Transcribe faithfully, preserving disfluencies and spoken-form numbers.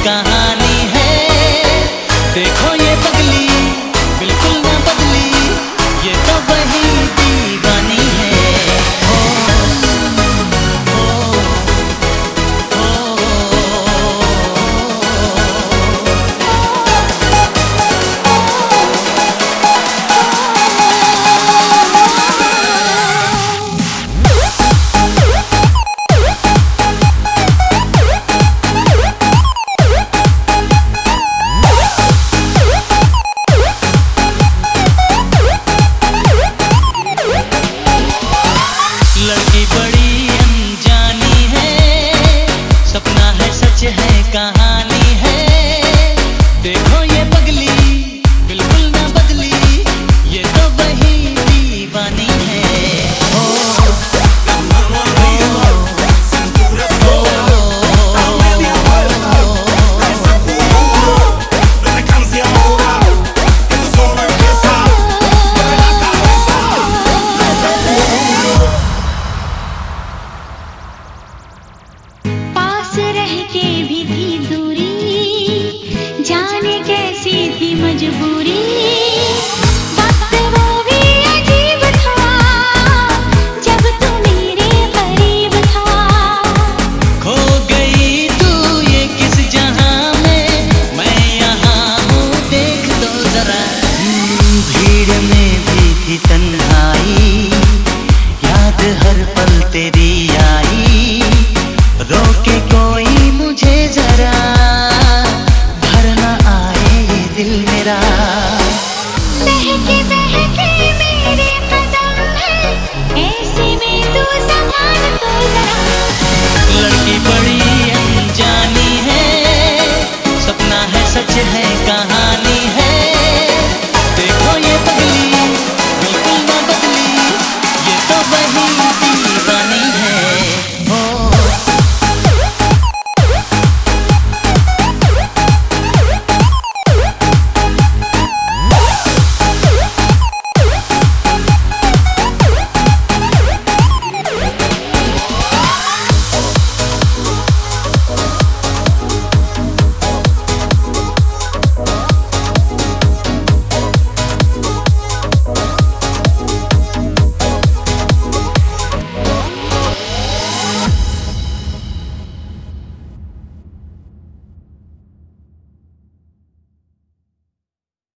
कहानी है। देखो ये पगली बिल्कुल ना बदली, ये तो वही दीवानी है। ओ, ओ, ओ, लड़की बड़ी अनजानी है, सपना है सच है कहानी है। देखो ये पगली बिल्कुल ना बदली, ये तो वही दीवानी है। ओ, के भी थी दूरी, जाने कैसी थी मजबूरी। वक्त वो भी अजीब था, जब तू मेरे करीब था। खो गई तू ये किस जहां में, मैं यहाँ हूँ देख दो जरा। भीड़ में भी थी तन्हाई, याद हर पल तेरी आई, रोके कोई